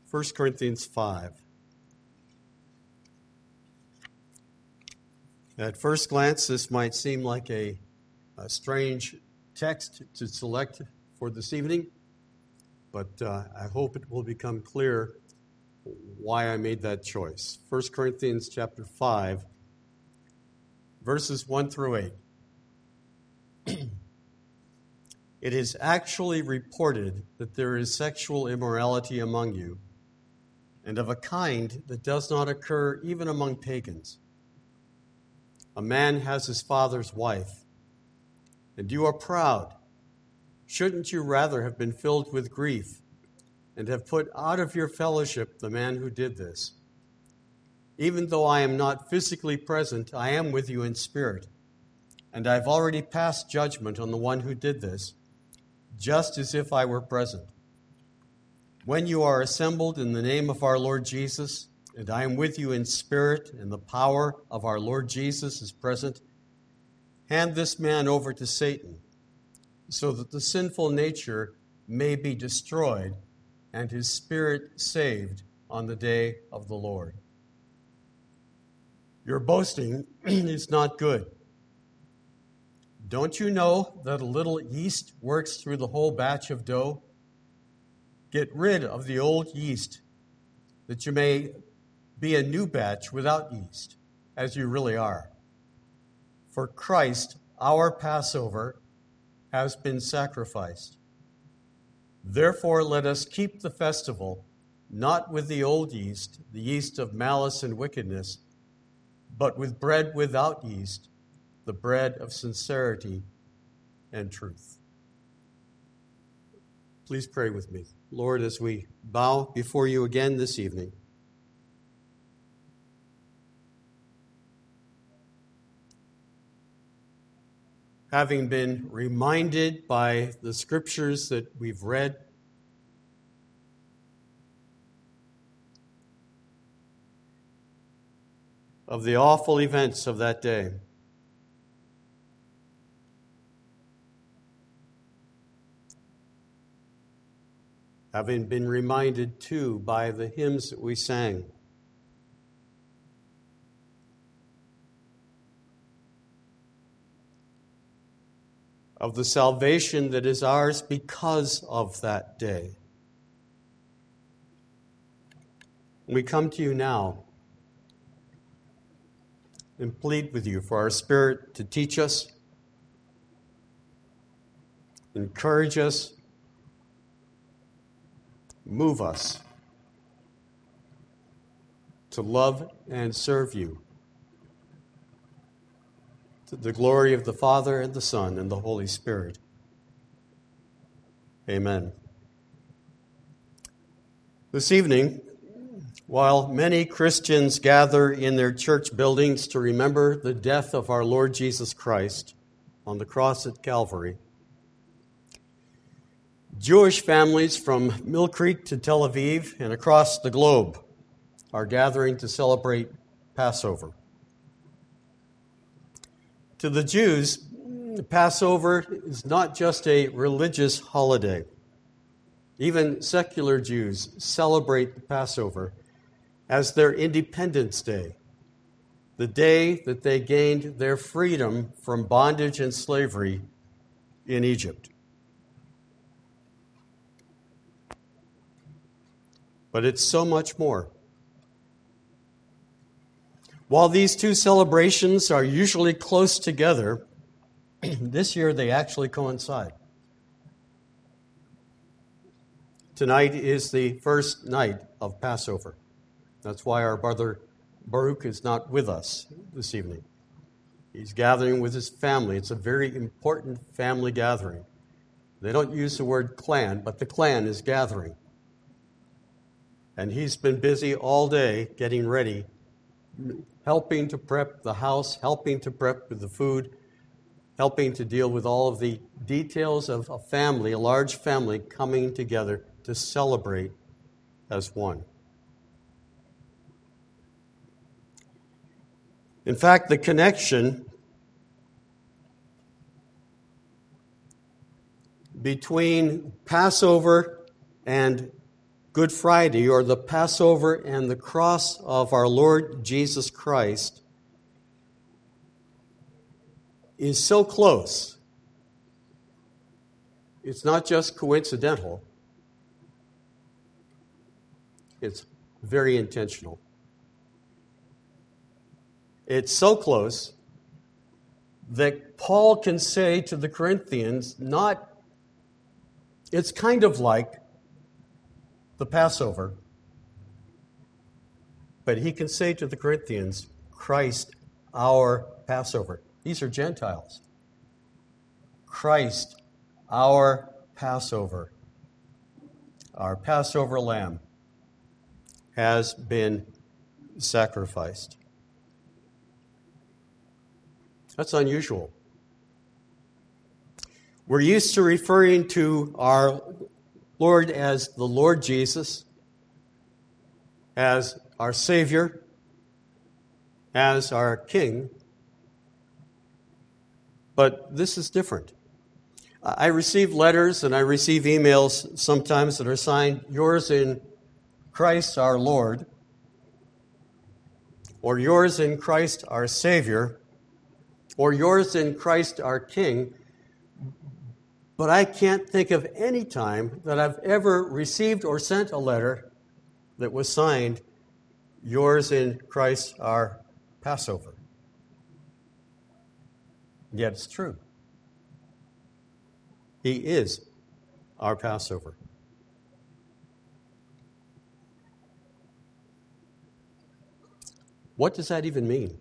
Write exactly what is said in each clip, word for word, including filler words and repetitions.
First Corinthians five. At first glance, this might seem like a, a strange text to select for this evening, but uh, I hope it will become clear why I made that choice. First Corinthians chapter five, verses one through eight. It is actually reported that there is sexual immorality among you, and of a kind that does not occur even among pagans. A man has his father's wife, and you are proud. Shouldn't you rather have been filled with grief and have put out of your fellowship the man who did this? Even though I am not physically present, I am with you in spirit, and I've already passed judgment on the one who did this, just as if I were present. When you are assembled in the name of our Lord Jesus, and I am with you in spirit, and the power of our Lord Jesus is present, hand this man over to Satan, so that the sinful nature may be destroyed and his spirit saved on the day of the Lord. Your boasting is not good. Don't you know that a little yeast works through the whole batch of dough? Get rid of the old yeast, that you may be a new batch without yeast, as you really are. For Christ, our Passover, has been sacrificed. Therefore, let us keep the festival, not with the old yeast, the yeast of malice and wickedness, but with bread without yeast, the bread of sincerity and truth. Please pray with me. Lord, as we bow before you again this evening, having been reminded by the scriptures that we've read of the awful events of that day, having been reminded too by the hymns that we sang, of the salvation that is ours because of that day. We come to you now and plead with you for our Spirit to teach us, encourage us, move us to love and serve you, to the glory of the Father and the Son and the Holy Spirit. Amen. This evening, while many Christians gather in their church buildings to remember the death of our Lord Jesus Christ on the cross at Calvary, Jewish families from Mill Creek to Tel Aviv and across the globe are gathering to celebrate Passover. To the Jews, Passover is not just a religious holiday. Even secular Jews celebrate the Passover as their Independence Day, the day that they gained their freedom from bondage and slavery in Egypt. But it's so much more. While these two celebrations are usually close together, this year they actually coincide. Tonight is the first night of Passover. That's why our brother Baruch is not with us this evening. He's gathering with his family. It's a very important family gathering. They don't use the word clan, but the clan is gathering. And he's been busy all day getting ready, helping to prep the house, helping to prep with the food, helping to deal with all of the details of a family, a large family coming together to celebrate as one. In fact, the connection between Passover and Good Friday, or the Passover and the cross of our Lord Jesus Christ, is so close. It's not just coincidental. It's very intentional. It's so close that Paul can say to the Corinthians, not, it's kind of like the Passover, but he can say to the Corinthians, Christ, our Passover. These are Gentiles. Christ, our Passover, our Passover lamb, has been sacrificed. That's unusual. We're used to referring to our Lord as the Lord Jesus, as our Savior, as our King. But this is different. I receive letters and I receive emails sometimes that are signed, yours in Christ our Lord, or yours in Christ our Savior, or yours in Christ our King. But I can't think of any time that I've ever received or sent a letter that was signed, yours in Christ our Passover. Yet it's true. He is our Passover. What does that even mean?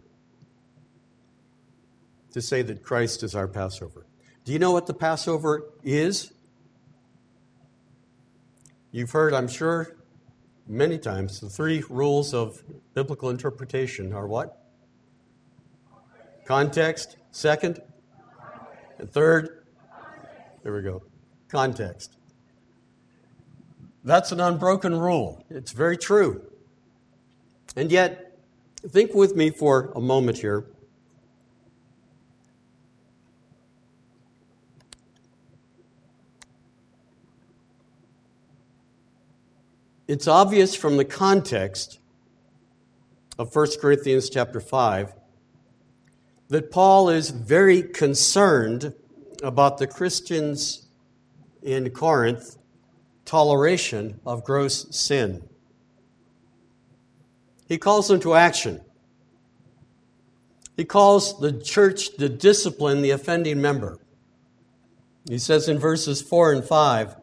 To say that Christ is our Passover. Do you know what the Passover is? You've heard, I'm sure, many times, the three rules of biblical interpretation are what? Context. Second. And third. There we go. Context. That's an unbroken rule. It's very true. And yet, think with me for a moment here. It's obvious from the context of First Corinthians chapter five that Paul is very concerned about the Christians in Corinth toleration of gross sin. He calls them to action. He calls the church to discipline the offending member. He says in verses four and five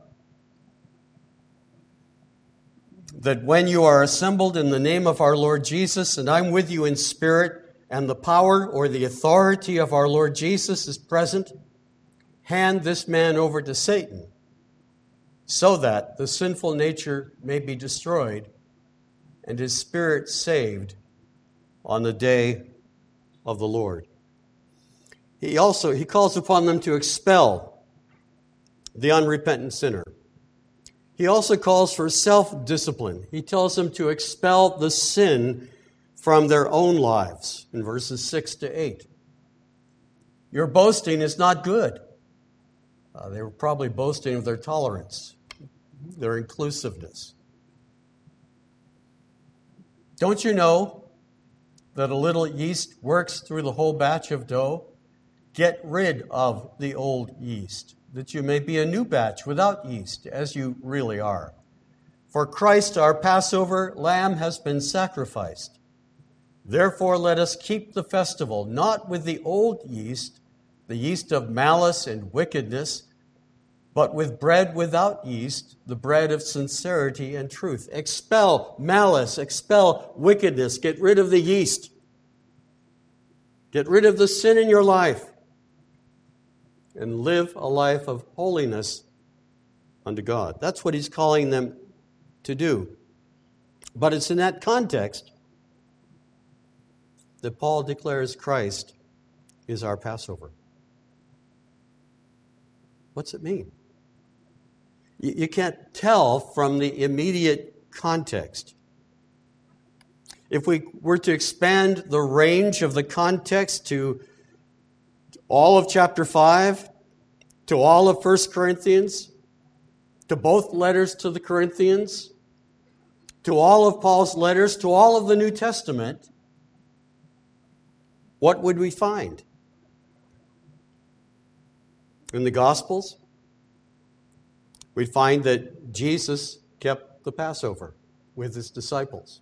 that when you are assembled in the name of our Lord Jesus, and I'm with you in spirit, and the power or the authority of our Lord Jesus is present, hand this man over to Satan, so that the sinful nature may be destroyed and his spirit saved on the day of the Lord. He also, he calls upon them to expel the unrepentant sinner. He also calls for self-discipline. He tells them to expel the sin from their own lives in verses six to eight. Your boasting is not good. Uh, they were probably boasting of their tolerance, their inclusiveness. Don't you know that a little yeast works through the whole batch of dough? Get rid of the old yeast, that you may be a new batch without yeast, as you really are. For Christ, our Passover lamb, has been sacrificed. Therefore, let us keep the festival, not with the old yeast, the yeast of malice and wickedness, but with bread without yeast, the bread of sincerity and truth. Expel malice, expel wickedness, get rid of the yeast. Get rid of the sin in your life and live a life of holiness unto God. That's what he's calling them to do. But it's in that context that Paul declares Christ is our Passover. What's it mean? You can't tell from the immediate context. If we were to expand the range of the context to all of chapter five, to all of First Corinthians, to both letters to the Corinthians, to all of Paul's letters, to all of the New Testament, what would we find? In the Gospels, we'd find that Jesus kept the Passover with his disciples.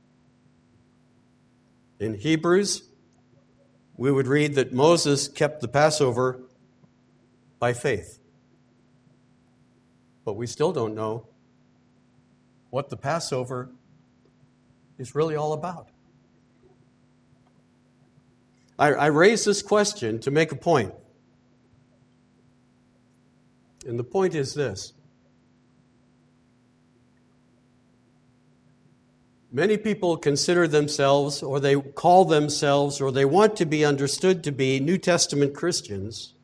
In Hebrews, we would read that Moses kept the Passover by faith. But we still don't know what the Passover is really all about. I, I raise this question to make a point. And the point is this. Many people consider themselves, or they call themselves, or they want to be understood to be New Testament Christians.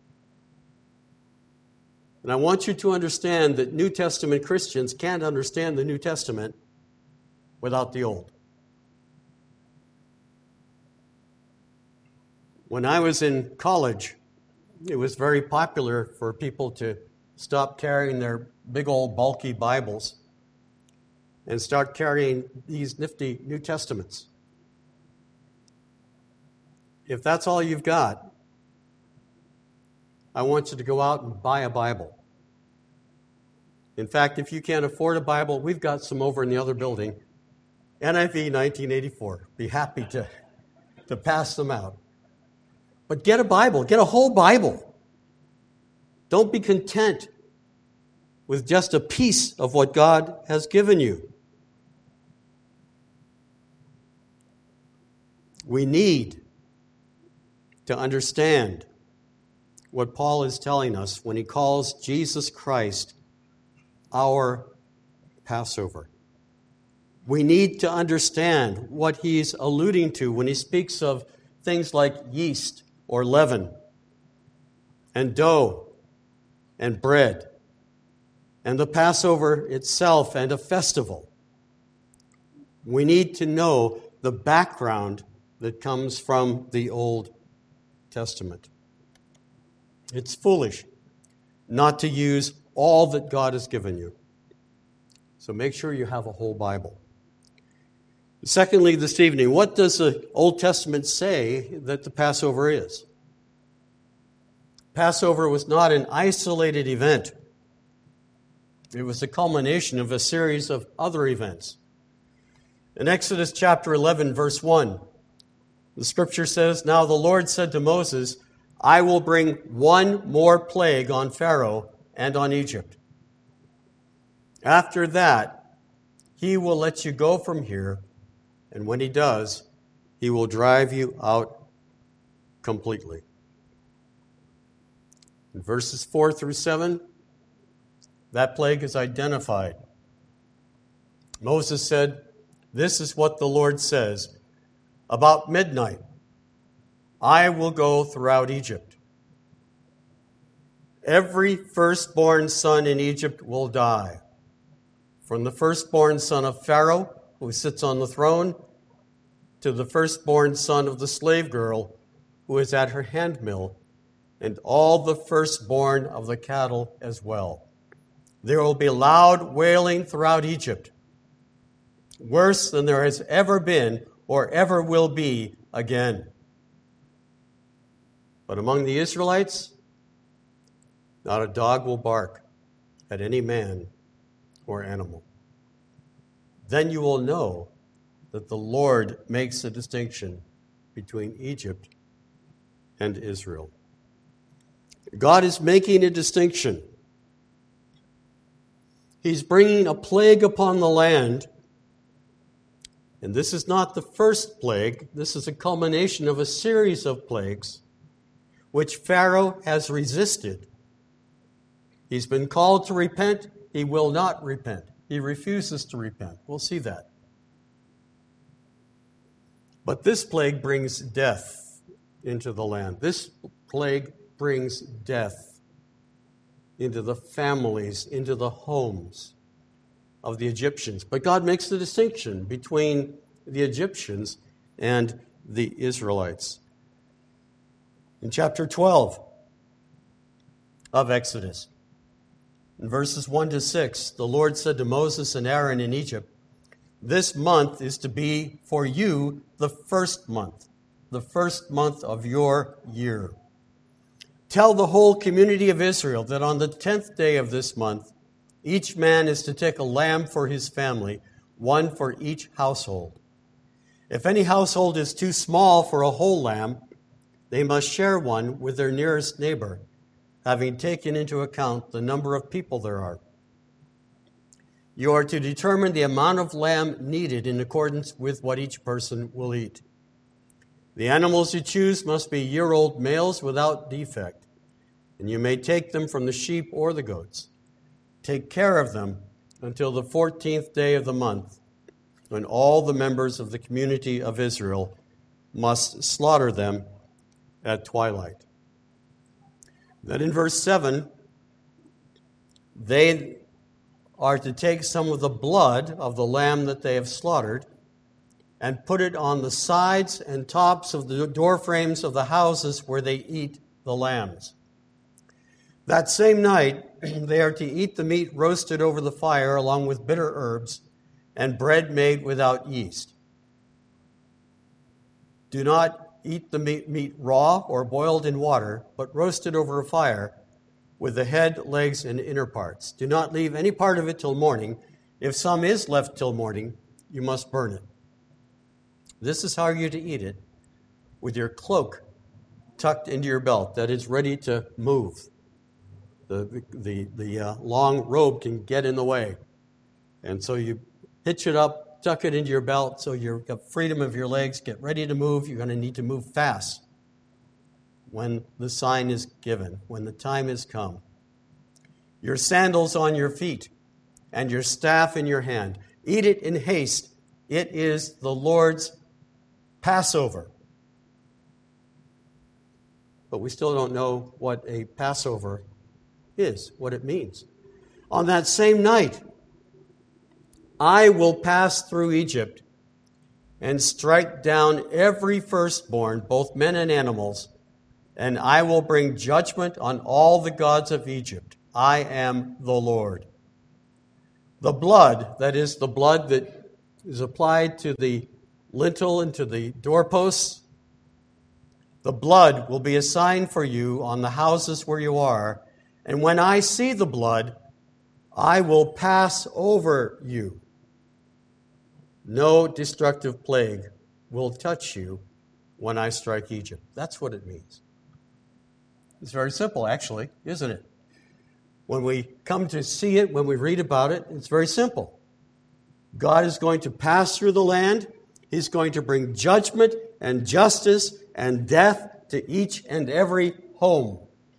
And I want you to understand that New Testament Christians can't understand the New Testament without the Old. When I was in college, it was very popular for people to stop carrying their big old bulky Bibles and start carrying these nifty New Testaments. If that's all you've got, I want you to go out and buy a Bible. In fact, if you can't afford a Bible, we've got some over in the other building. N I V nineteen eighty-four. Be happy to, to pass them out. But get a Bible. Get a whole Bible. Don't be content with just a piece of what God has given you. We need to understand what Paul is telling us when he calls Jesus Christ our Passover. We need to understand what he's alluding to when he speaks of things like yeast or leaven and dough and bread and the Passover itself and a festival. We need to know the background that comes from the Old Testament. It's foolish not to use all that God has given you. So make sure you have a whole Bible. Secondly, this evening, what does the Old Testament say that the Passover is? Passover was not an isolated event. It was the culmination of a series of other events. In Exodus chapter eleven, verse one, the scripture says, "Now the Lord said to Moses, I will bring one more plague on Pharaoh and on Egypt. After that, he will let you go from here, and when he does, he will drive you out completely." In verses four through seven, that plague is identified. Moses said, "This is what the Lord says. About midnight, I will go throughout Egypt. Every firstborn son in Egypt will die, from the firstborn son of Pharaoh, who sits on the throne, to the firstborn son of the slave girl who is at her handmill, and all the firstborn of the cattle as well. There will be loud wailing throughout Egypt, worse than there has ever been or ever will be again. But among the Israelites, not a dog will bark at any man or animal. Then you will know that the Lord makes a distinction between Egypt and Israel." God is making a distinction. He's bringing a plague upon the land. And this is not the first plague. This is a culmination of a series of plagues which Pharaoh has resisted. He's been called to repent. He will not repent. He refuses to repent. We'll see that. But this plague brings death into the land. This plague brings death into the families, into the homes of the Egyptians. But God makes the distinction between the Egyptians and the Israelites. In chapter twelve of Exodus, in verses one to six, the Lord said to Moses and Aaron in Egypt, This month is to be for you the first month, the first month of your year. Tell the whole community of Israel that on the tenth day of this month, each man is to take a lamb for his family, one for each household. If any household is too small for a whole lamb, they must share one with their nearest neighbor, having taken into account the number of people there are. You are to determine the amount of lamb needed in accordance with what each person will eat. The animals you choose must be year-old males without defect, and you may take them from the sheep or the goats. Take care of them until the fourteenth day of the month, when all the members of the community of Israel must slaughter them at twilight. Then in verse seven, they are to take some of the blood of the lamb that they have slaughtered and put it on the sides and tops of the door frames of the houses where they eat the lambs. That same night, they are to eat the meat roasted over the fire along with bitter herbs and bread made without yeast. Do not eat the meat, meat raw or boiled in water, but roasted over a fire with the head, legs, and inner parts. Do not leave any part of it till morning. If some is left till morning, you must burn it. This is how you're to eat it, with your cloak tucked into your belt, that is ready to move. The, the, the uh, long robe can get in the way. And so you hitch it up, tuck it into your belt so you've got freedom of your legs, get ready to move. You're going to need to move fast when the sign is given, when the time has come. Your sandals on your feet and your staff in your hand. Eat it in haste. It is the Lord's Passover. But we still don't know what a Passover is, what it means. On that same night, I will pass through Egypt and strike down every firstborn, both men and animals, and I will bring judgment on all the gods of Egypt. I am the Lord. The blood, that is the blood that is applied to the lintel and to the doorposts, the blood will be a sign for you on the houses where you are, and when I see the blood, I will pass over you. No destructive plague will touch you when I strike Egypt. That's what it means. It's very simple, actually, isn't it? When we come to see it, when we read about it, it's very simple. God is going to pass through the land. He's going to bring judgment and justice and death to each and every home,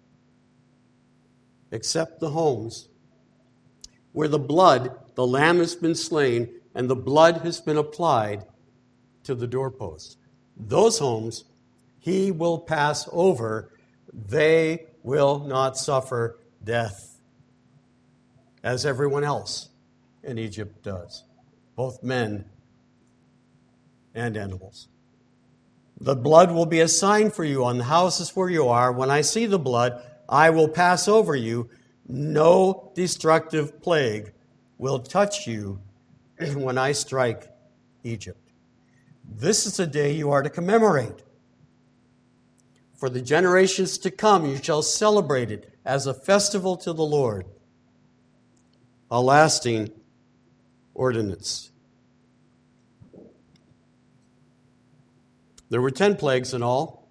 except the homes where the blood, the lamb has been slain, and the blood has been applied to the doorpost. Those homes he will pass over. They will not suffer death, as everyone else in Egypt does, both men and animals. The blood will be a sign for you on the houses where you are. When I see the blood, I will pass over you. No destructive plague will touch you when I strike Egypt. This is a day you are to commemorate. For the generations to come, you shall celebrate it as a festival to the Lord, a lasting ordinance. There were ten plagues in all.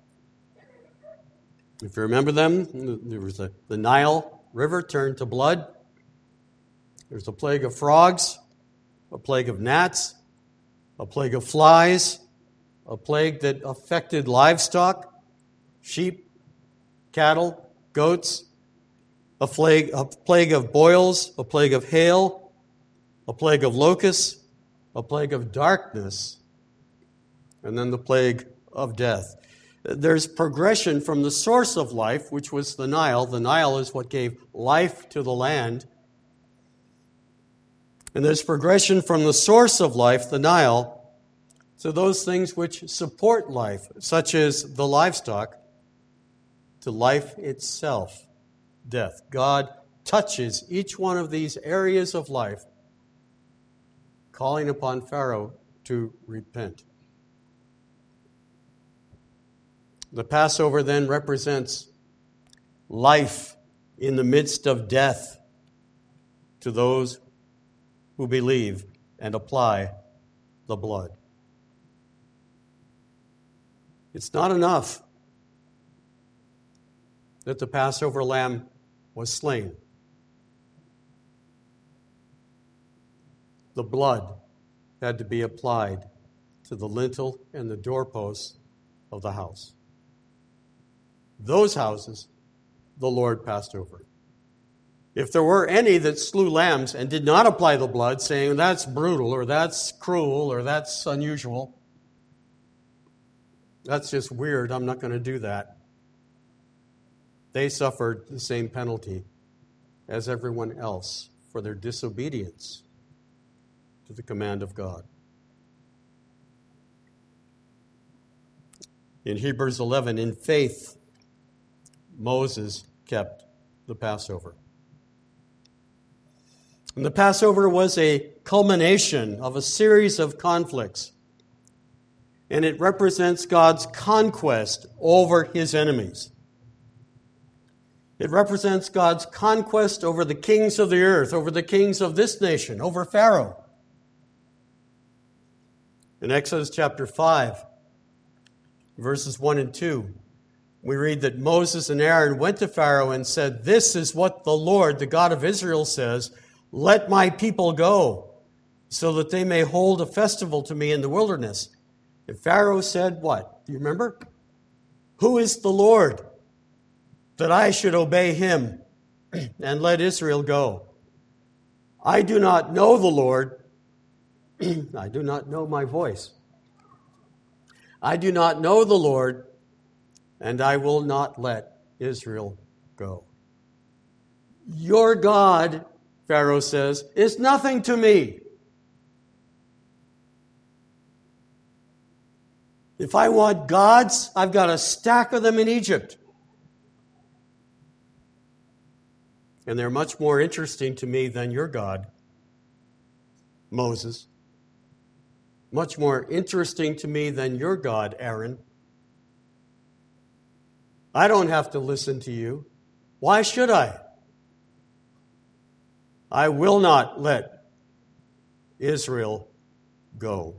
If you remember them, there was a, the Nile River turned to blood. There was a plague of frogs, a plague of gnats, a plague of flies, a plague that affected livestock, sheep, cattle, goats, a plague, a plague of boils, a plague of hail, a plague of locusts, a plague of darkness, and then the plague of death. There's progression from the source of life, which was the Nile. The Nile is what gave life to the land. And there's progression from the source of life, the Nile, to those things which support life, such as the livestock, to life itself, death. God touches each one of these areas of life, calling upon Pharaoh to repent. The Passover then represents life in the midst of death to those who believe and apply the blood. It's not enough that the Passover lamb was slain. The blood had to be applied to the lintel and the doorposts of the house. Those houses the Lord passed over. If there were any that slew lambs and did not apply the blood, saying that's brutal or that's cruel or that's unusual, that's just weird, I'm not going to do that, they suffered the same penalty as everyone else for their disobedience to the command of God. In Hebrews eleven, in faith, Moses kept the Passover. And the Passover was a culmination of a series of conflicts, and it represents God's conquest over his enemies. It represents God's conquest over the kings of the earth, over the kings of this nation, over Pharaoh. In Exodus chapter five, verses one and two, we read that Moses and Aaron went to Pharaoh and said, "This is what the Lord, the God of Israel, says, let my people go, so that they may hold a festival to me in the wilderness." And Pharaoh said, what? Do you remember? "Who is the Lord, that I should obey him and let Israel go? I do not know the Lord. I do not know my voice. I do not know the Lord, and I will not let Israel go." Your God, Pharaoh says, is nothing to me. If I want gods, I've got a stack of them in Egypt. And they're much more interesting to me than your God, Moses. Much more interesting to me than your God, Aaron. I don't have to listen to you. Why should I? I will not let Israel go.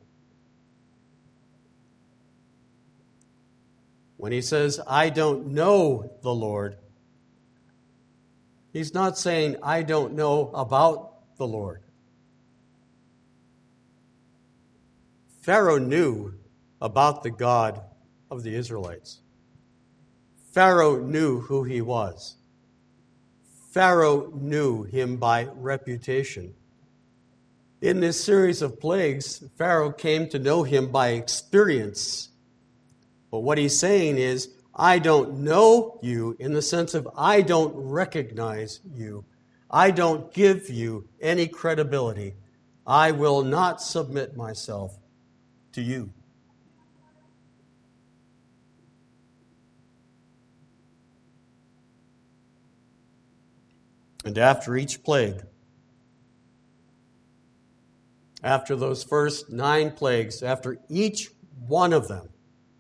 When he says, "I don't know the Lord," he's not saying, "I don't know about the Lord." Pharaoh knew about the God of the Israelites. Pharaoh knew who he was. Pharaoh knew him by reputation. In this series of plagues, Pharaoh came to know him by experience. But what he's saying is, I don't know you in the sense of I don't recognize you. I don't give you any credibility. I will not submit myself to you. And after each plague, after those first nine plagues, after each one of them,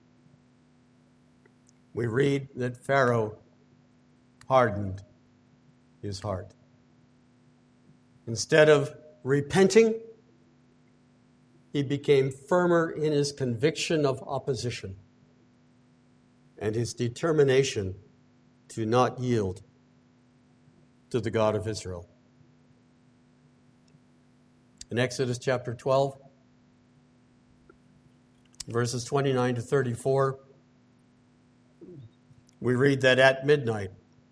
we read that Pharaoh hardened his heart. Instead of repenting, he became firmer in his conviction of opposition and his determination to not yield to the God of Israel. In Exodus chapter twelve, verses twenty-nine to thirty-four, we read that at midnight,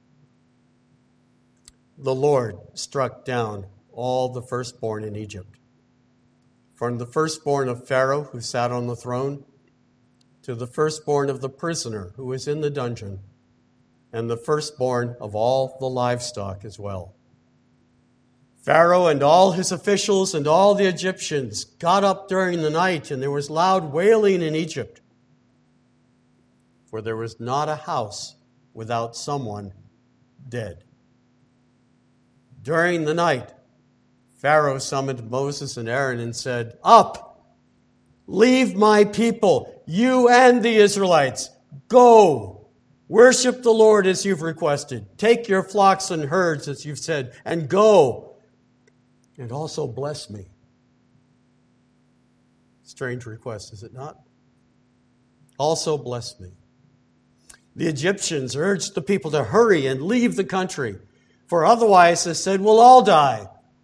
the Lord struck down all the firstborn in Egypt, from the firstborn of Pharaoh who sat on the throne to the firstborn of the prisoner who was in the dungeon, and the firstborn of all the livestock as well. Pharaoh and all his officials and all the Egyptians got up during the night, and there was loud wailing in Egypt, for there was not a house without someone dead. During the night, Pharaoh summoned Moses and Aaron and said, "Up, leave my people, you and the Israelites. Go, worship the Lord as you've requested. Take your flocks and herds as you've said, and go, and also bless me." Strange request, is it not? Also bless me. The Egyptians urged the people to hurry and leave the country, for otherwise, they said, we'll all die.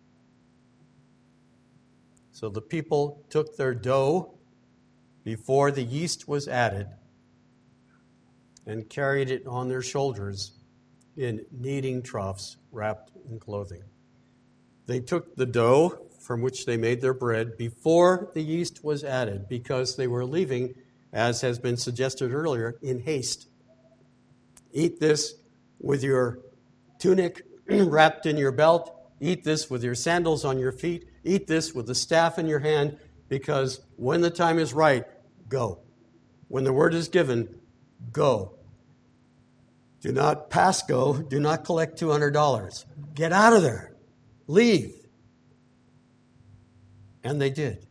So the people took their dough before the yeast was added and carried it on their shoulders in kneading troughs wrapped in clothing. They took the dough from which they made their bread before the yeast was added because they were leaving, as has been suggested earlier, in haste. Eat this with your tunic wrapped in your belt. Eat this with your sandals on your feet. Eat this with the staff in your hand, because when the time is right, go. When the word is given, go. Do not pass go. Do not collect two hundred dollars. Get out of there. Leave. And they did.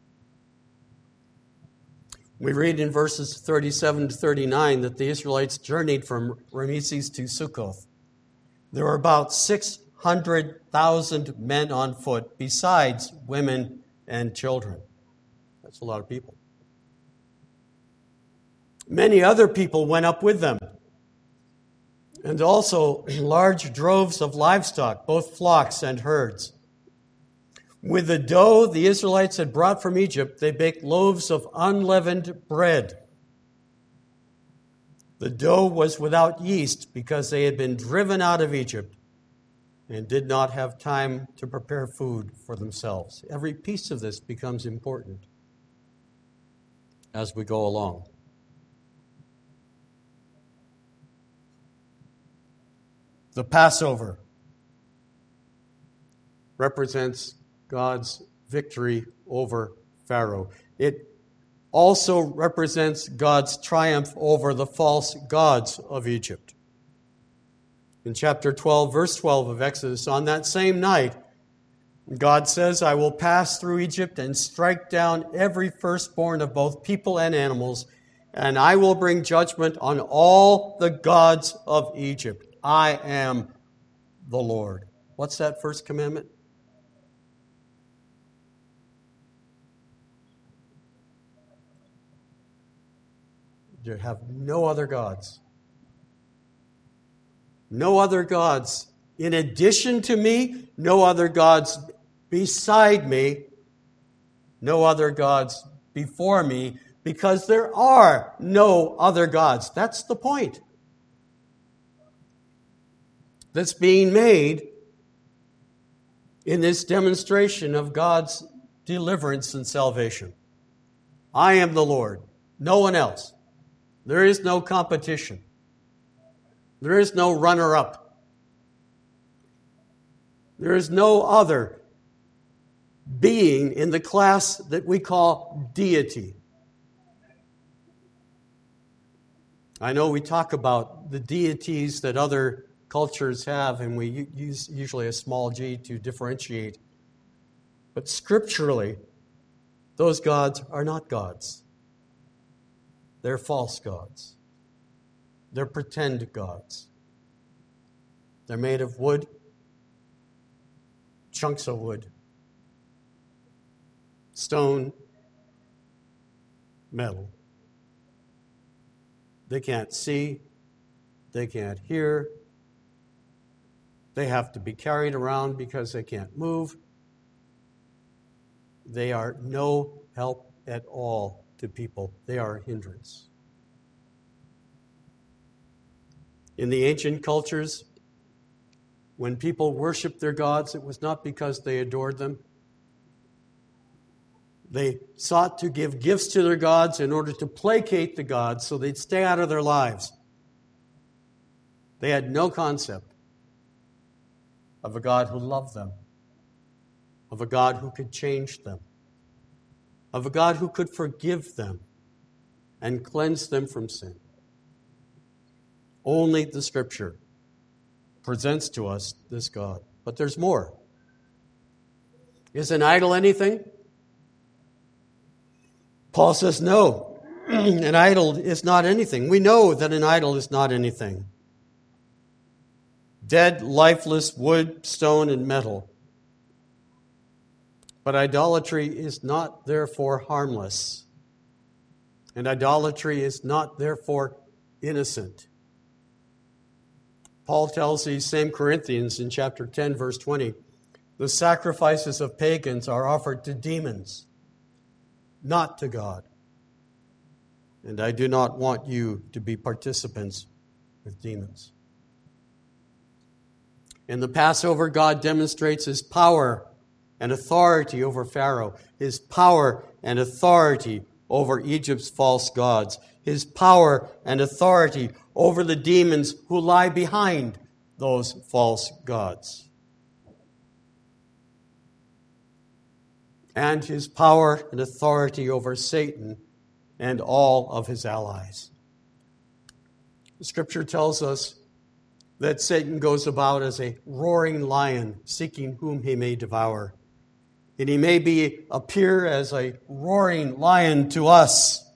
We read in verses thirty-seven to thirty-nine that the Israelites journeyed from Rameses to Sukkoth. There were about six hundred thousand men on foot, besides women and children. That's a lot of people. Many other people went up with them, and also large droves of livestock, both flocks and herds. With the dough the Israelites had brought from Egypt, they baked loaves of unleavened bread. The dough was without yeast because they had been driven out of Egypt and did not have time to prepare food for themselves. Every piece of this becomes important as we go along. The Passover represents God's victory over Pharaoh. It also represents God's triumph over the false gods of Egypt. In chapter twelve, verse twelve of Exodus, on that same night, God says, "I will pass through Egypt and strike down every firstborn of both people and animals, and I will bring judgment on all the gods of Egypt. I am the Lord." What's that first commandment? You have no other gods. No other gods in addition to me, no other gods beside me, no other gods before me, because there are no other gods. That's the point that's being made in this demonstration of God's deliverance and salvation. I am the Lord, no one else. There is no competition. There is no runner-up. There is no other being in the class that we call deity. I know we talk about the deities that other cultures have, and we use usually a small g to differentiate. But scripturally, those gods are not gods. They're false gods. They're pretend gods. They're made of wood, chunks of wood, stone, metal. They can't see. They can't hear. They have to be carried around because they can't move. They are no help at all to people. They are a hindrance. In the ancient cultures, when people worshiped their gods, it was not because they adored them. They sought to give gifts to their gods in order to placate the gods so they'd stay out of their lives. They had no concept of a God who loved them, of a God who could change them, of a God who could forgive them and cleanse them from sin. Only the Scripture presents to us this God. But there's more. Is an idol anything? Paul says no. An idol is not anything. We know that an idol is not anything. Dead, lifeless wood, stone, and metal. But idolatry is not therefore harmless. And idolatry is not therefore innocent. Paul tells these same Corinthians in chapter ten, verse twenty, the sacrifices of pagans are offered to demons, not to God. And I do not want you to be participants with demons. In the Passover, God demonstrates his power and authority over Pharaoh, his power and authority over Egypt's false gods, his power and authority over the demons who lie behind those false gods, and his power and authority over Satan and all of his allies. The Scripture tells us that Satan goes about as a roaring lion, seeking whom he may devour. And he may be appear as a roaring lion to us,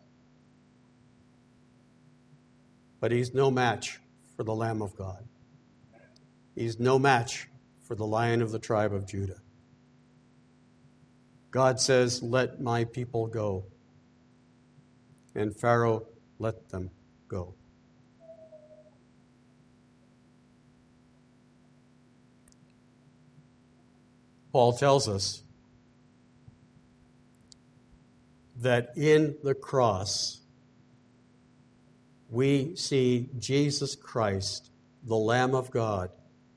but he's no match for the Lamb of God. He's no match for the Lion of the tribe of Judah. God says, "Let my people go." And Pharaoh let them go. Paul tells us that in the cross, we see Jesus Christ, the Lamb of God,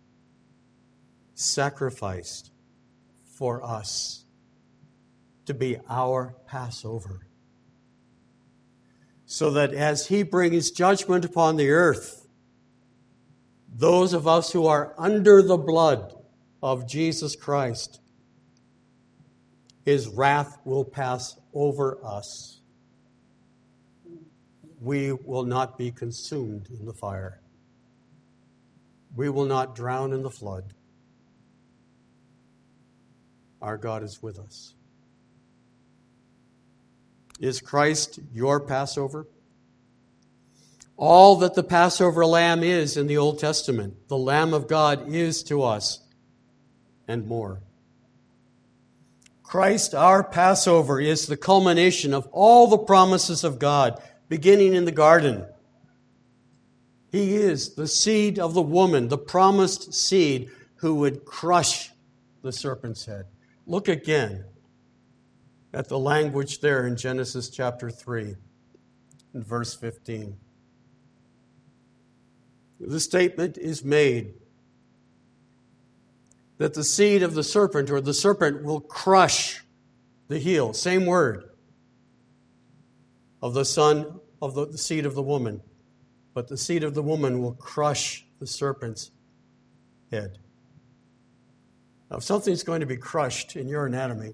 sacrificed for us to be our Passover. So that as he brings judgment upon the earth, those of us who are under the blood of Jesus Christ, his wrath will pass over us. We will not be consumed in the fire. We will not drown in the flood. Our God is with us. Is Christ your Passover? All that the Passover lamb is in the Old Testament, the Lamb of God is to us, and more. Christ, our Passover, is the culmination of all the promises of God, beginning in the garden. He is the seed of the woman, the promised seed who would crush the serpent's head. Look again at the language there in Genesis chapter three, and verse fifteen. The statement is made that the seed of the serpent, or the serpent, will crush the heel, same word, of the son of the, the seed of the woman. But the seed of the woman will crush the serpent's head. Now, if something's going to be crushed in your anatomy,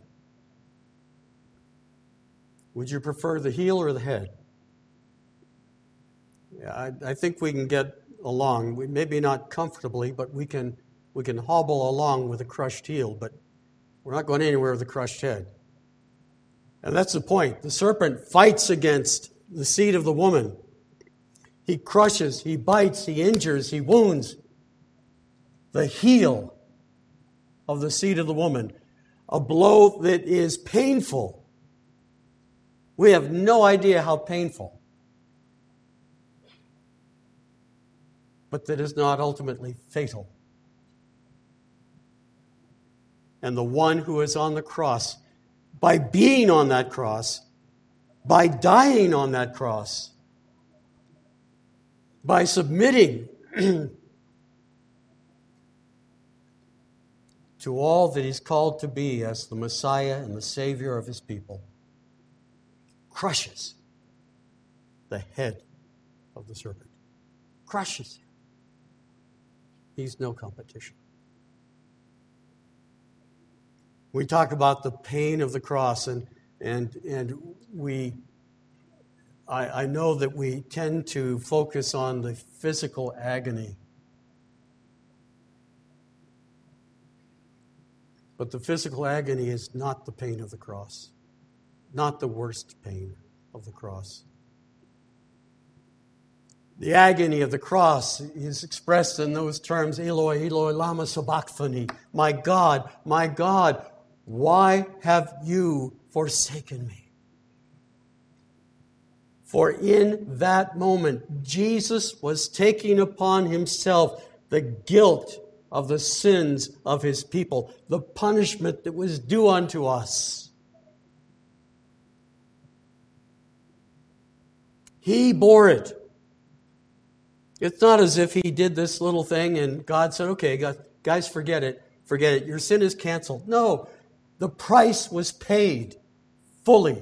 would you prefer the heel or the head? Yeah, I, I think we can get along. We, maybe not comfortably, but we can we can hobble along with a crushed heel, but we're not going anywhere with a crushed head. And that's the point. The serpent fights against the seed of the woman. He crushes, he bites, he injures, he wounds the heel of the seed of the woman. A blow that is painful. We have no idea how painful, but that is not ultimately fatal. And the one who is on the cross, by being on that cross, by dying on that cross, by submitting to all that he's called to be as the Messiah and the Savior of his people, crushes the head of the serpent. Crushes him. He's no competition. We talk about the pain of the cross, and and and we I, I know that we tend to focus on the physical agony. But the physical agony is not the pain of the cross, not the worst pain of the cross. The agony of the cross is expressed in those terms, Eloi, Eloi, lama sabachthani. My God, my God, why have you forsaken me? For in that moment, Jesus was taking upon himself the guilt of the sins of his people, the punishment that was due unto us. He bore it. It's not as if he did this little thing and God said, okay, guys, forget it. Forget it. Your sin is canceled. No, the price was paid fully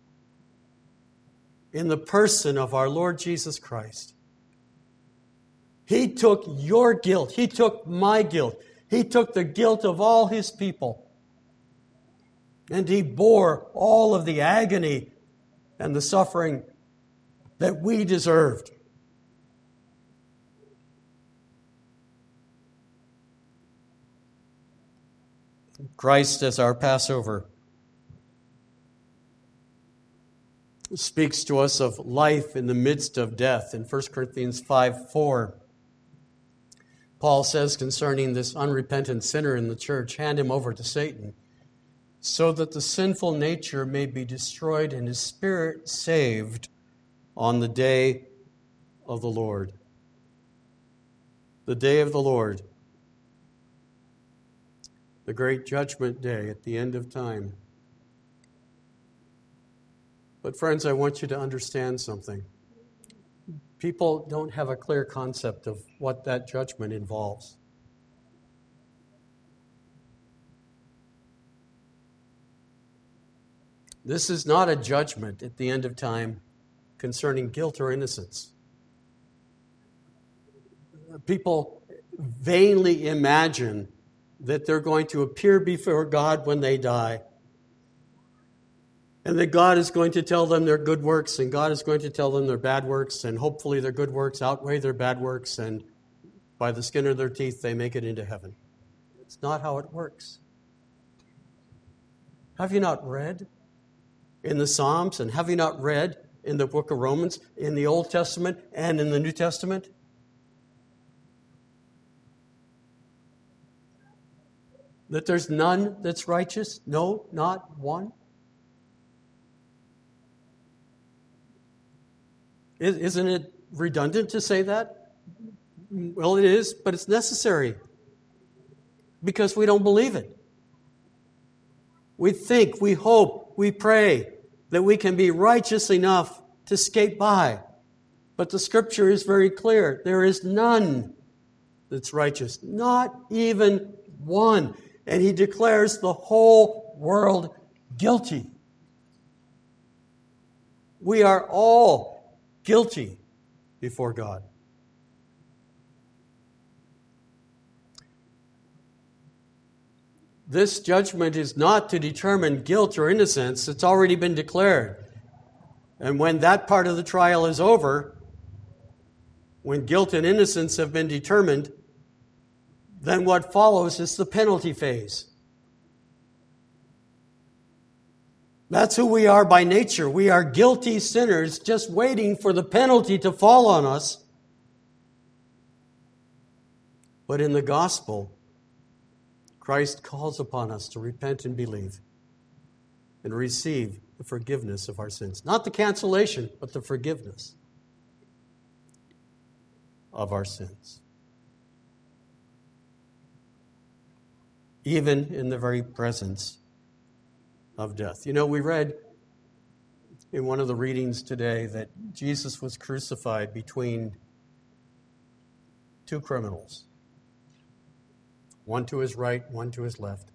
in the person of our Lord Jesus Christ. He took your guilt. He took my guilt. He took the guilt of all his people. And he bore all of the agony and the suffering that we deserved. Christ as our Passover speaks to us of life in the midst of death. In First Corinthians five four, Paul says concerning this unrepentant sinner in the church, hand him over to Satan, so that the sinful nature may be destroyed and his spirit saved on the day of the Lord. The day of the Lord. The great judgment day at the end of time. But friends, I want you to understand something. People don't have a clear concept of what that judgment involves. This is not a judgment at the end of time concerning guilt or innocence. People vainly imagine that they're going to appear before God when they die, and that God is going to tell them their good works, and God is going to tell them their bad works, and hopefully their good works outweigh their bad works, and by the skin of their teeth they make it into heaven. It's not how it works. Have you not read in the Psalms, and have you not read in the book of Romans, in the Old Testament and in the New Testament? That there's none that's righteous? No, not one. Isn't it redundant to say that? Well, it is, but it's necessary because we don't believe it. We think, we hope, we pray that we can be righteous enough to skate by. But the Scripture is very clear. There is none that's righteous, not even one. And he declares the whole world guilty. We are all guilty before God. This judgment is not to determine guilt or innocence. It's already been declared. And when that part of the trial is over, when guilt and innocence have been determined, then what follows is the penalty phase. That's who we are by nature. We are guilty sinners just waiting for the penalty to fall on us. But in the gospel, Christ calls upon us to repent and believe and receive the forgiveness of our sins. Not the cancellation, but the forgiveness of our sins. Even in the very presence of death. You know, we read in one of the readings today that Jesus was crucified between two criminals. One to his right, one to his left.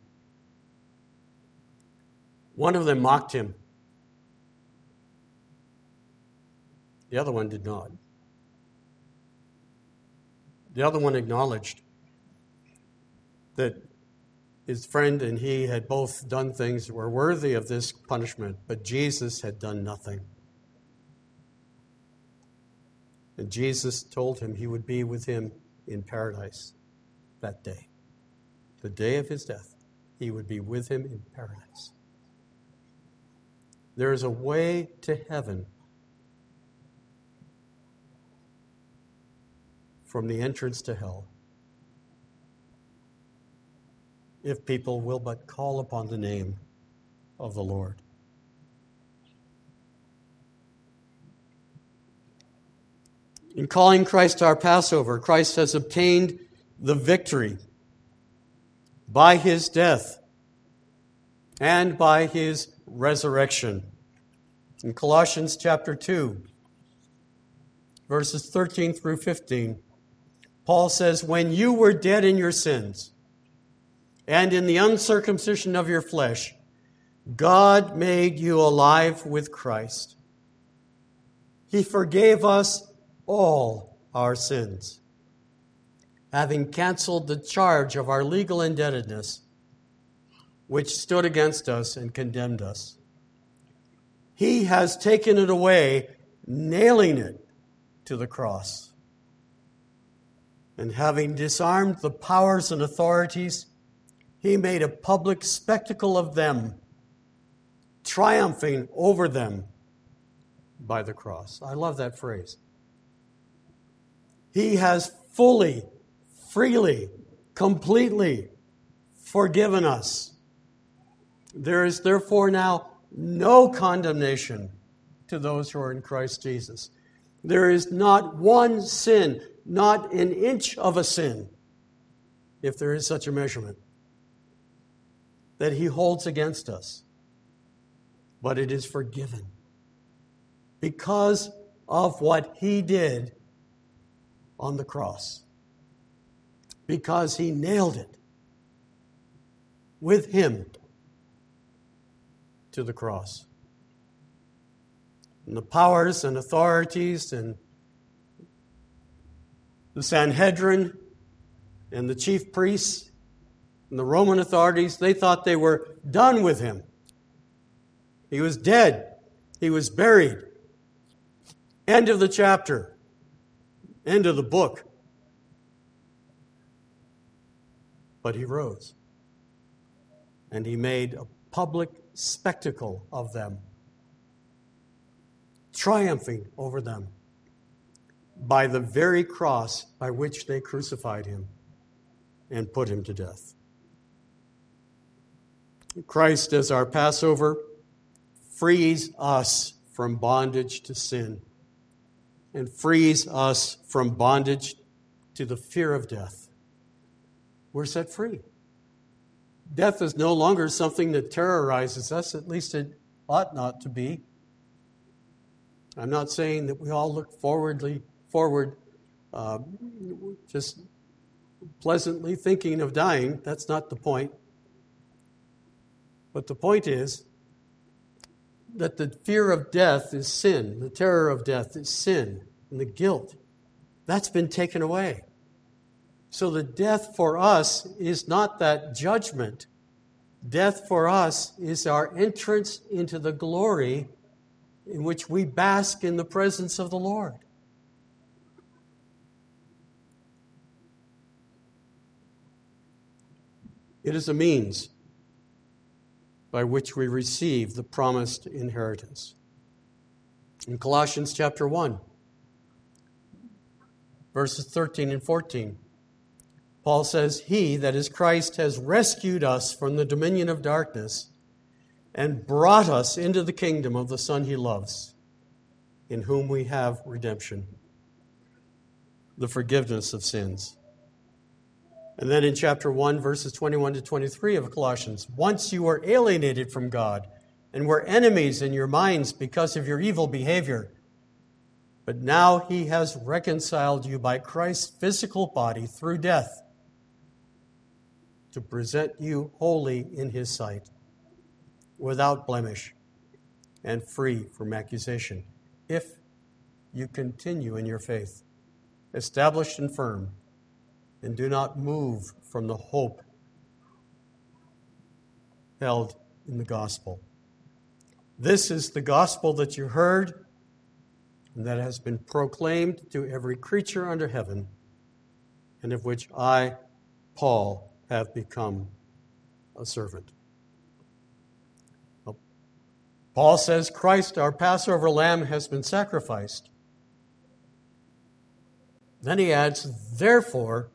One of them mocked him. The other one did not. The other one acknowledged that his friend and he had both done things that were worthy of this punishment, but Jesus had done nothing. And Jesus told him he would be with him in paradise that day, the day of his death. he would be with him in paradise. There is a way to heaven from the entrance to hell, if people will but call upon the name of the Lord. In calling Christ our Passover, Christ has obtained the victory by his death and by his resurrection. In Colossians chapter two, verses thirteen through fifteen, Paul says, "When you were dead in your sins and in the uncircumcision of your flesh, God made you alive with Christ. He forgave us all our sins, having canceled the charge of our legal indebtedness, which stood against us and condemned us. He has taken it away, nailing it to the cross. And having disarmed the powers and authorities, he made a public spectacle of them, triumphing over them by the cross." I love that phrase. He has fully, freely, completely forgiven us. There is therefore now no condemnation to those who are in Christ Jesus. There is not one sin, not an inch of a sin, if there is such a measurement, that he holds against us. But it is forgiven because of what he did on the cross. Because he nailed it with him to the cross. And the powers and authorities and the Sanhedrin and the chief priests and the Roman authorities, they thought they were done with him. He was dead. He was buried. End of the chapter. End of the book. But he rose. And he made a public spectacle of them, triumphing over them by the very cross by which they crucified him and put him to death. Christ, as our Passover, frees us from bondage to sin and frees us from bondage to the fear of death. We're set free. Death is no longer something that terrorizes us, at least it ought not to be. I'm not saying that we all look forwardly forward, uh, just pleasantly thinking of dying. That's not the point. But the point is that the fear of death is sin. The terror of death is sin. And the guilt, that's been taken away. So the death for us is not that judgment. Death for us is our entrance into the glory in which we bask in the presence of the Lord. It is a means by which we receive the promised inheritance. In Colossians chapter one, verses thirteen and fourteen, Paul says, "He, that is Christ, has rescued us from the dominion of darkness and brought us into the kingdom of the Son he loves, in whom we have redemption, the forgiveness of sins." And then in chapter one, verses twenty-one to twenty-three of Colossians, "Once you were alienated from God and were enemies in your minds because of your evil behavior, but now he has reconciled you by Christ's physical body through death to present you holy in his sight, without blemish and free from accusation, if you continue in your faith, established and firm, and do not move from the hope held in the gospel." This is the gospel that you heard and that has been proclaimed to every creature under heaven, and of which I, Paul, have become a servant. Paul says Christ, our Passover lamb, has been sacrificed. Then he adds, therefore,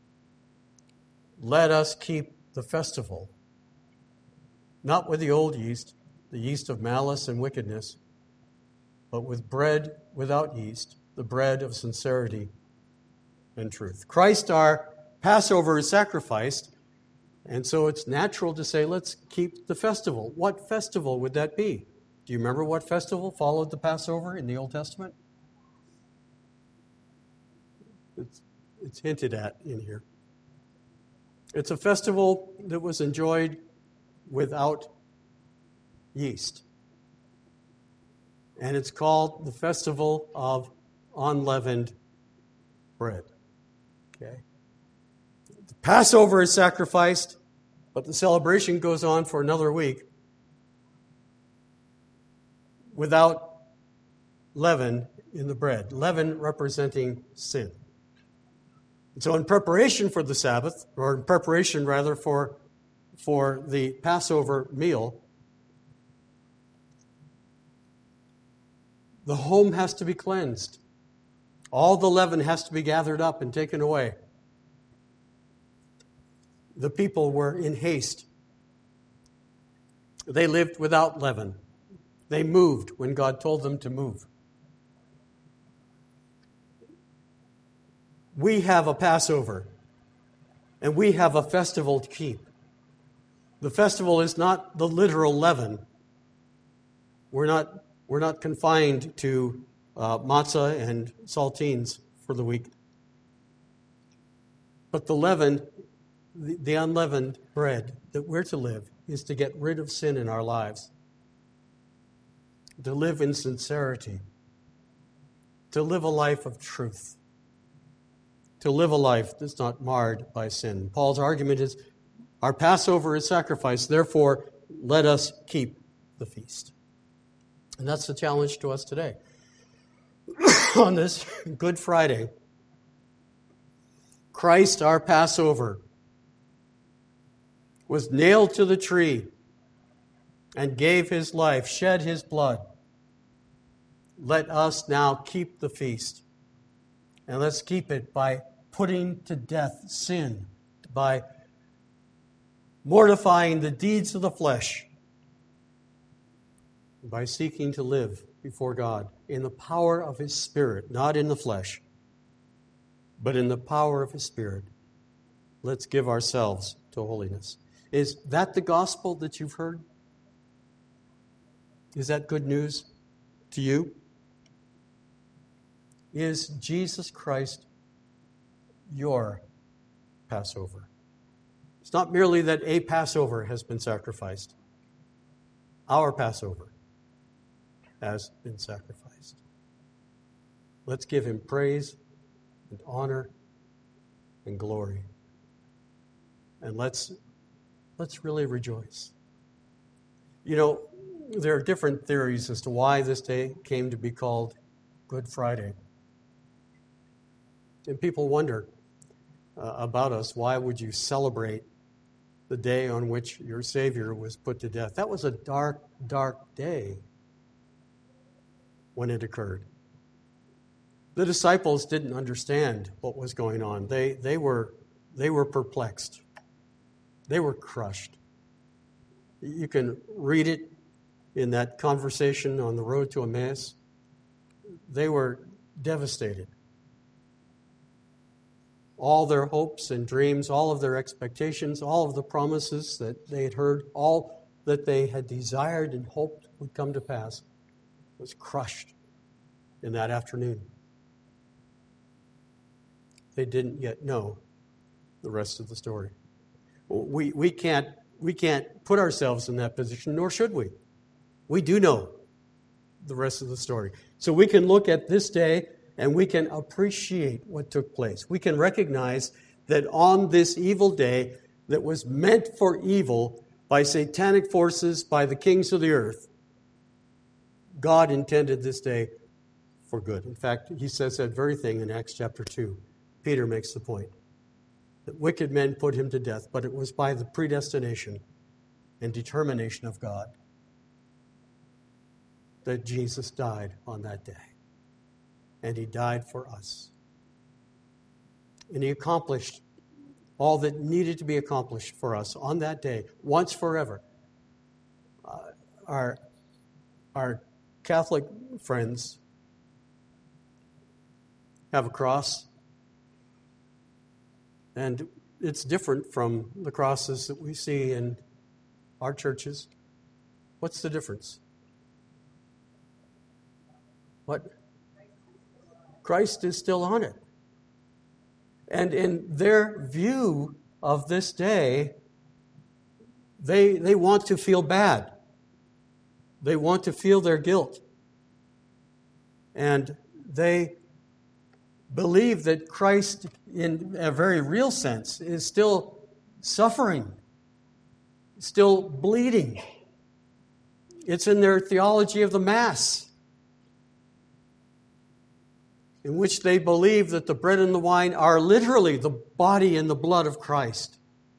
let us keep the festival. Not with the old yeast, the yeast of malice and wickedness, but with bread without yeast, the bread of sincerity and truth. Christ, our Passover, is sacrificed, and so it's natural to say, let's keep the festival. What festival would that be? Do you remember what festival followed the Passover in the Old Testament? It's, it's hinted at in here. It's a festival that was enjoyed without yeast. And it's called the Festival of Unleavened Bread. Okay? The Passover is sacrificed, but the celebration goes on for another week without leaven in the bread. Leaven representing sin. And so in preparation for the Sabbath, or in preparation rather for, for the Passover meal, the home has to be cleansed. All the leaven has to be gathered up and taken away. The people were in haste. They lived without leaven. They moved when God told them to move. We have a Passover, and we have a festival to keep. The festival is not the literal leaven. We're not, we're not confined to uh, matzah and saltines for the week. But the leaven, the, the unleavened bread that we're to live, is to get rid of sin in our lives, to live in sincerity, to live a life of truth, to live a life that's not marred by sin. Paul's argument is, our Passover is sacrificed, therefore let us keep the feast. And that's the challenge to us today. On this Good Friday, Christ, our Passover, was nailed to the tree and gave his life, shed his blood. Let us now keep the feast. And let's keep it by putting to death sin, by mortifying the deeds of the flesh, by seeking to live before God in the power of his Spirit, not in the flesh, but in the power of his Spirit. Let's give ourselves to holiness. Is that the gospel that you've heard? Is that good news to you? Is Jesus Christ your Passover? It's not merely that a Passover has been sacrificed. Our Passover has been sacrificed. Let's give him praise and honor and glory. And let's, let's really rejoice. You know, there are different theories as to why this day came to be called Good Friday. And people wonder uh, about us, why would you celebrate the day on which your Savior was put to death? That was a dark, dark day when it occurred. The disciples didn't understand what was going on. They, they, were, they were perplexed. They were crushed. You can read it in that conversation on the road to Emmaus. They were devastated. All their hopes and dreams, all of their expectations, all of the promises that they had heard, all that they had desired and hoped would come to pass was crushed in that afternoon. They didn't yet know the rest of the story. We, we, can't, we can't put ourselves in that position, nor should we. We do know the rest of the story. So we can look at this day and we can appreciate what took place. We can recognize that on this evil day that was meant for evil by satanic forces, by the kings of the earth, God intended this day for good. In fact, he says that very thing in Acts chapter two. Peter makes the point that wicked men put him to death, but it was by the predestination and determination of God that Jesus died on that day. And he died for us. And he accomplished all that needed to be accomplished for us on that day, once forever. Uh, our, our Catholic friends have a cross, and it's different from the crosses that we see in our churches. What's the difference? What? Christ is still on it. And in their view of this day, they, they want to feel bad. They want to feel their guilt. And they believe that Christ, in a very real sense, is still suffering, still bleeding. It's in their theology of the Mass, in which they believe that the bread and the wine are literally the body and the blood of Christ.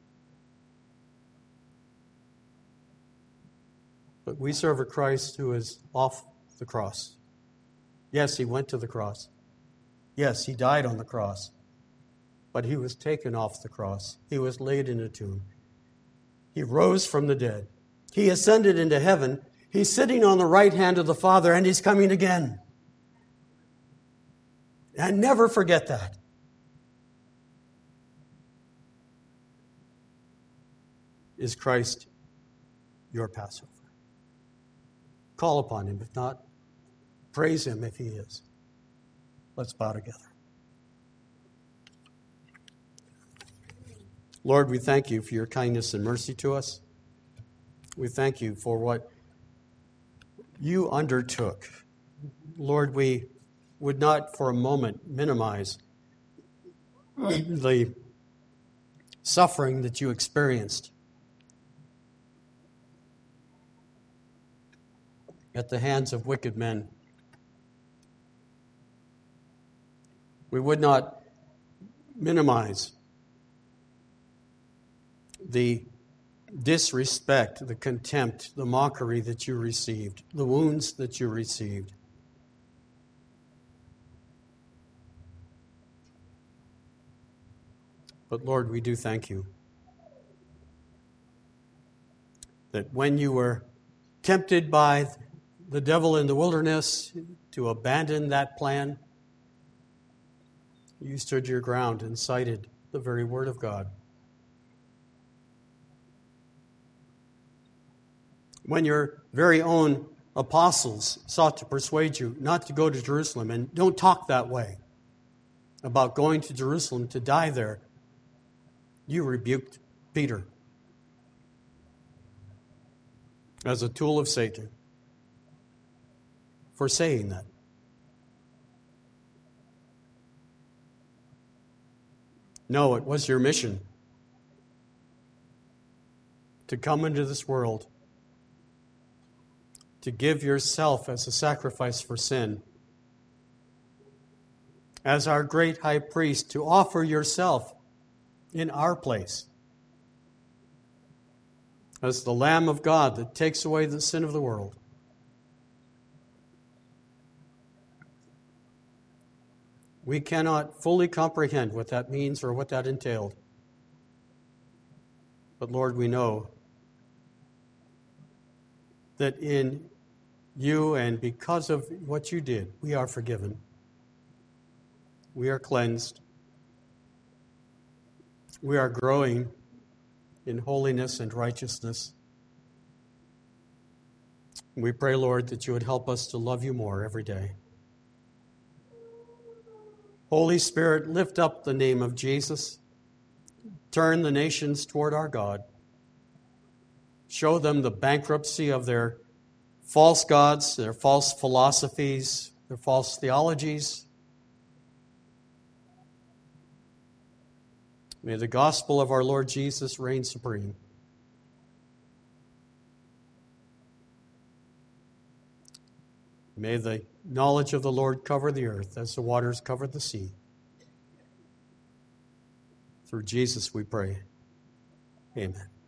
But we serve a Christ who is off the cross. Yes, he went to the cross. Yes, he died on the cross. But he was taken off the cross. He was laid in a tomb. He rose from the dead. He ascended into heaven. He's sitting on the right hand of the Father, and he's coming again. And never forget that. Is Christ your Passover? Call upon him. If not, praise him if he is. Let's bow together. Lord, we thank you for your kindness and mercy to us. We thank you for what you undertook. Lord, we would not for a moment minimize the suffering that you experienced at the hands of wicked men. We would not minimize the disrespect, the contempt, the mockery that you received, the wounds that you received. But Lord, we do thank you that when you were tempted by the devil in the wilderness to abandon that plan, you stood your ground and cited the very word of God. When your very own apostles sought to persuade you not to go to Jerusalem, and don't talk that way about going to Jerusalem to die there, you rebuked Peter as a tool of Satan for saying that. No, it was your mission to come into this world, to give yourself as a sacrifice for sin, as our great high priest, to offer yourself in our place as the Lamb of God that takes away the sin of the world. We cannot fully comprehend what that means or what that entailed. But Lord, we know that in you and because of what you did, we are forgiven. We are cleansed. We are growing in holiness and righteousness. We pray, Lord, that you would help us to love you more every day. Holy Spirit, lift up the name of Jesus. Turn the nations toward our God. Show them the bankruptcy of their false gods, their false philosophies, their false theologies. May the gospel of our Lord Jesus reign supreme. May the knowledge of the Lord cover the earth as the waters cover the sea. Through Jesus we pray. Amen.